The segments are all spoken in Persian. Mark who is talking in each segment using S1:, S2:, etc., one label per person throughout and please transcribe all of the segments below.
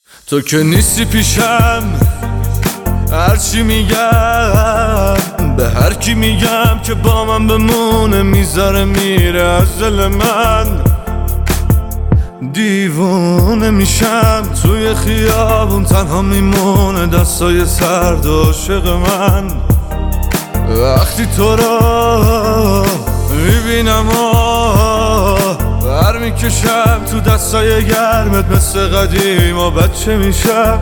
S1: تو که نیستی پیشم، هرچی میگم به هر کی میگم که با من بمونه میذاره میره از دل من. دیوونه میشم توی خیابون تنها میمونه دستای سرد عاشق من. وقتی تو را میبینم بر میکشم تو دستای گرمت مثل قدیم و بچه میشم.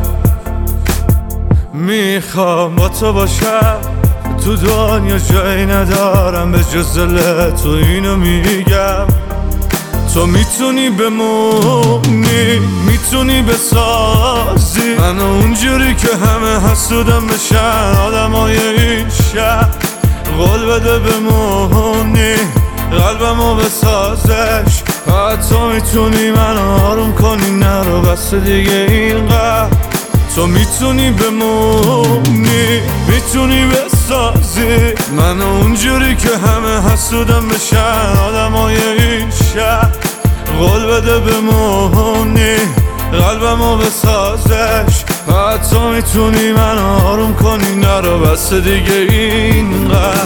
S1: میخوام با تو باشم، تو دنیا جایی ندارم به جز دل تو، اینو میگم. تو میتونی بمونی، میتونی بسازی منو اونجوری که همه حسودم بشن آدمای این شهر. قول بده بمونی، قلبمو بسازش. تو میتونی منو آروم کنی، نرو بس دیگه اینقدر. تو میتونی بمونی، میتونی بسازی منو اونجوری که همه حسودم بشن آدمای این شهر. قول بده بمونی، قلبمو بسازش. تو میتونی منو آروم کنی، نرو بس دیگه اینقدر.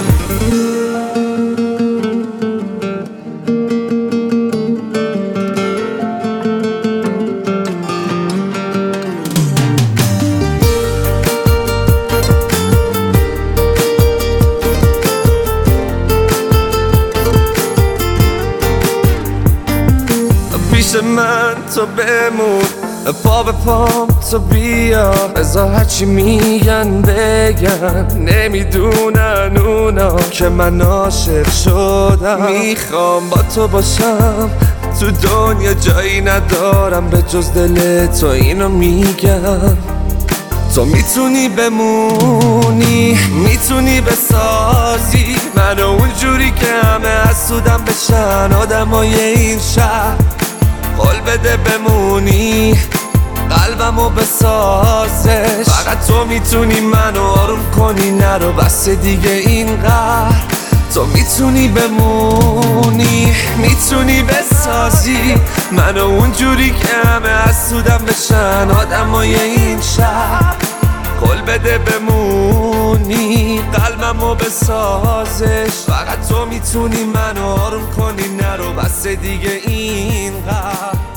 S1: پیش من تو بمون، پا به پام تو بیا. ازا هرچی میگن بگن، نمیدونن اونا که من عاشق شدم. میخوام با تو باشم، تو دنیا جایی ندارم به جز دل تو، اینو میگم. تو میتونی بمونی، میتونی بسازی منو اونجوری که همه حسودم بشن آدمای این شهر. قول بده بمونی، قلبمو بسازش. فقط تو میتونی منو آروم کنی، نرو بس دیگه اینقدر. تو میتونی بمونی، میتونی بسازی منو اونجوری که همه حسودم بشن آدمای این شهر. قول بده بمونی، قلبمو بسازش. فقط تو میتونی منو آروم کنی، نرو بس دیگه اینقدر.